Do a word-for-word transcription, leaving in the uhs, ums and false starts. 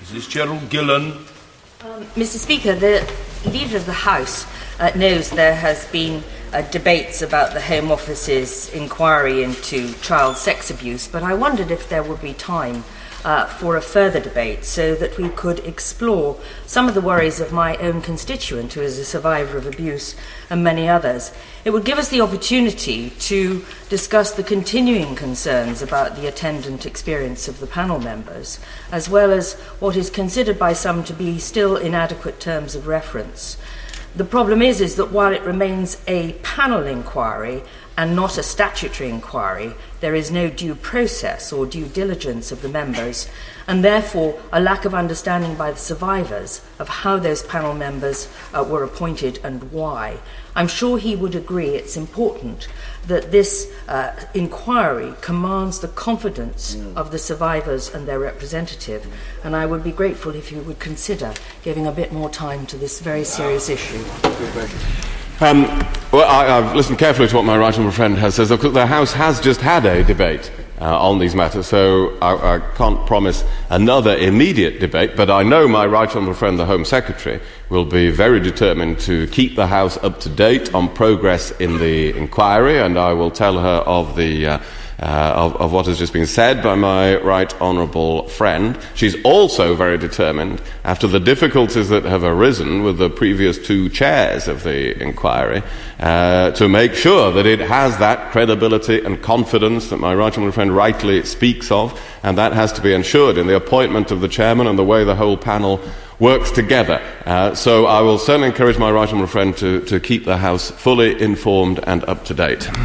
Missus Gerald Gillen. Um, Mister Speaker, the Leader of the House uh, knows there has been uh, debates about the Home Office's inquiry into child sex abuse, but I wondered if there would be time uh, for a further debate so that we could explore some of the worries of my own constituent, who is a survivor of abuse, and many others. It would give us the opportunity to discuss the continuing concerns about the attendant experience of the panel members, as well as what is considered by some to be still inadequate terms of reference. The problem is, is that while it remains a panel inquiry and not a statutory inquiry, there is no due process or due diligence of the members, and therefore a lack of understanding by the survivors of how those panel members uh, were appointed and why. I'm sure he would agree it's important that this uh, inquiry commands the confidence mm. of the survivors and their representative, and I would be grateful if you would consider giving a bit more time to this very serious issue. Um, well, I, I've listened carefully to what my right honourable friend has said. Of course, the House has just had a debate uh, on these matters, so I, I can't promise another immediate debate, but I know my right honourable friend, the Home Secretary, will be very determined to keep the House up to date on progress in the inquiry, and I will tell her of the uh, Uh, of, of what has just been said by my right honourable friend. She's also very determined, after the difficulties that have arisen with the previous two chairs of the inquiry, uh, to make sure that it has that credibility and confidence that my right honourable friend rightly speaks of, and that has to be ensured in the appointment of the chairman and the way the whole panel works together. Uh, so I will certainly encourage my right honourable friend to, to keep the House fully informed and up to date.